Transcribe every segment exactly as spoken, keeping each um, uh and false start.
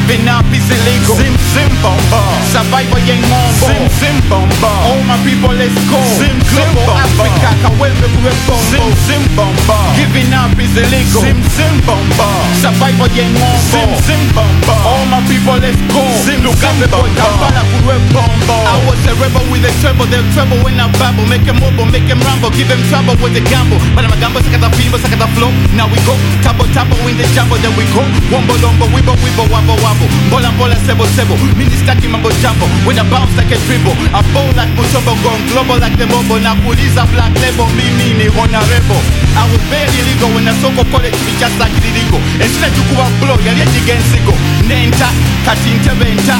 Giving up is illegal. Sim sim bomba. Survival yang mombo. Sim sim bomba. All my people let's go. Sim sim bomba. Africa kawembe kuwe bombo. Sim sim bomba. Giving up is illegal. Sim sim bomba. Survival yang mombo. Sim sim bomba. All my people let's go. Sim sim bomba. Kampala kuwe bombo. I was a rebel with a treble. They'll treble when I babble. Make them mobile, make them ramble. Give them trouble with the gamble. But I'm a gamble, sakata fever, sakata flow. Now we go. Tabo tabo in the jumbo, then we go. Wombo lombo, wibbo wibbo, wabbo wabbo. Bola bola sebo sebo. Mini staki mambo jumbo. When I bounce like a dribble. I bowl like Mutombo, gone global like the mobile. Now police a black label, me me honorable. I was barely legal when I saw college me just like it illegal. And she let you go and blow, you're against it go. Nenta, katinta venta.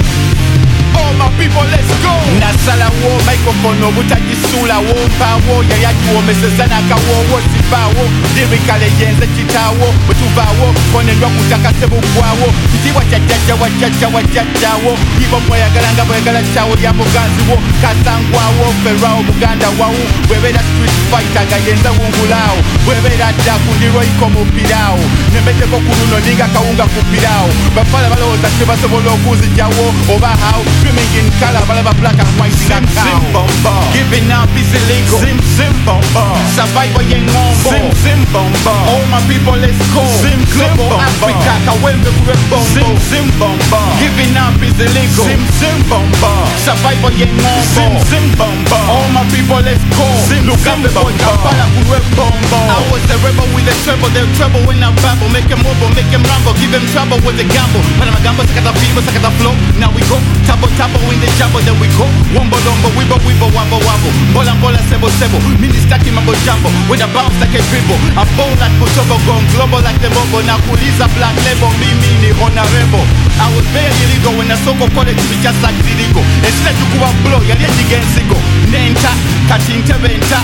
All my people, let's go. Nasala wo, microphone, no butaji sula wo, pawo, ya yaki wo, mesezana ka wo, wo sipawo, lyrically yenze chitawo, butuvawo, kone ndwa kutaka sebu kwawo, kitiwa chachacha wa chacha wa chacha wo, ibo mwaya galanga mwaya gala chawo ya muganzi wo, kasangwa wo, ferao buganda wawu, webeda street fighter ga yenza wungulao, webeda daku ndiro iko mupirao, nembete kokuruno ninga kaunga kupirao, bafala baloza seba sebolo kuzi jawo, oba hao, swimming in color, balaba black and white in a cow. Sim bomba. Giving up is illegal. Sim sim bomba. Survival yang mombo. Sim sim bomba. All my people let's go. Sim sim bomba. Africa kawembe kuwe bombo. Sim sim bomba. Giving up is illegal. Sim sim bomba. Survival yang mombo. Sim sim bomba. All my people let's go. Sim sim bomba. Kampala kuwe bombo. I was a rebel with a treble. They'll treble when I babble. Make them mobile, make them ramble. Give them trouble with the gamble. But I'm a gamble, sakata fever, sakata flow. Now we go. Tabo tabo in the jumbo, then we go. Wombo lombo, wibbo wibbo, wabbo wabbo. Bola bola sebo sebo. Mini staki mambo jumbo. When I bounce like a dribble. I bowl like Mutombo, gone global like the mobile. Now police a black label, me me honorable. I was very illegal when I saw college me just like illegal. And she let you go and blow, you're against it go. Nenta, katinta venta.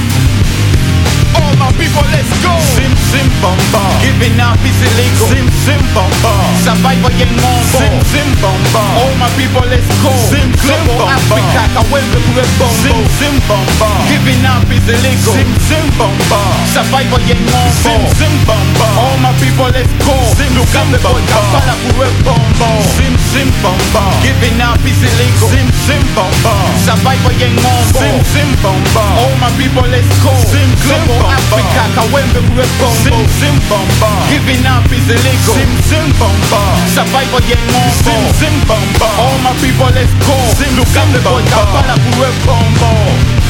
All my people, let's go. Sim sim bomba. Giving up is illegal. Sim sim bomba. Survival yang mombo. Sim sim bomba. All my people, let's go. Sim sim bomba. Africa kawembe kuwe bombo. Sim sim bomba. Giving up is illegal. Sim sim bomba. Survival yang mombo. Sim sim bomba. All my people, let's go. Sim sim bomba. Kampala kuwe bombo. Sim sim bomba. Giving up is illegal. Sim sim bomba. Survival yang mombo. Sim sim bomba. All my people, let's go. Sim sim bomba. Africa kawembe kuwe bombo. Sim sim bomba. Giving up is illegal. Sim sim bomba. Survival yang mombo. Sim sim bomba. All my people let's go. Sim sim bomba. Kampala kuwe bombo.